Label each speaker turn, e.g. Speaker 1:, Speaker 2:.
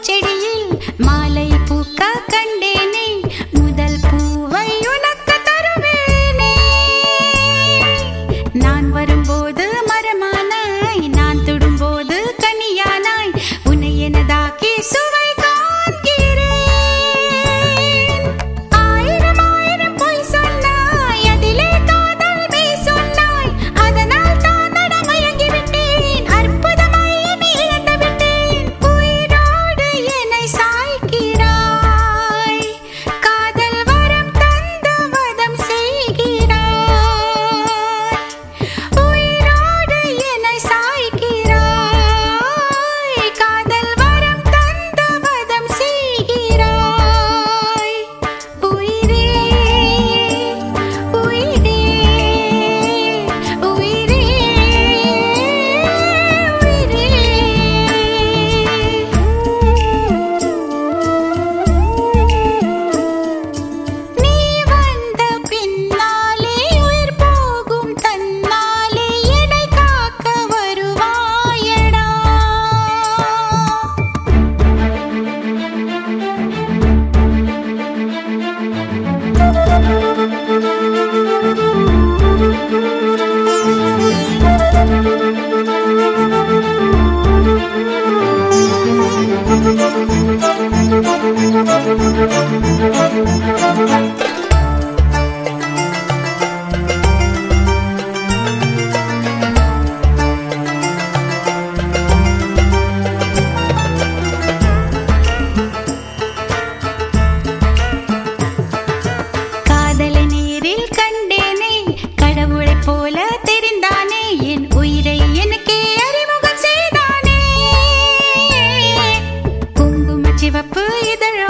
Speaker 1: பூச்செடியில் மாலை பூக்க கண்டேனே முதல் பூவை உனக்கு தருவேனே நான் வரும்போது மரமானாய் நான் தொடும்போது கனியானாய் உன்னை எனதாக்கி சுவை காண்கிறேன் ஆயிரம் ஆயிரம் பொய் சொன்னாய் அதிலே காதல் மெய் சொன்னாய் அதனால் தான் மயங்கிவிட்டேன் அற்புதமாய் என்னை இழந்து விட்டேன் உயிரோடு என்னை சாய்க்கிறாய் காதல் வரம் தந்து வதம் செய்கிறாய் உயிரோடு என்னை சாய்க்கிறாய் காதல் வரம் தந்து வதம் செய்கிறாய் உயிரே உயிரே உயிரே நீ வந்த பின்னாலே உயிர் போகும் தன்னாலே என்னை காக்க வருவாயடா காதலை நேரில் கண்டேனே கடவுளைப் போல தெரிந்தானே என் உயிரை எனக்கே அறிமுகம் செய்தானே குங்கும சிவப்பு இதழோ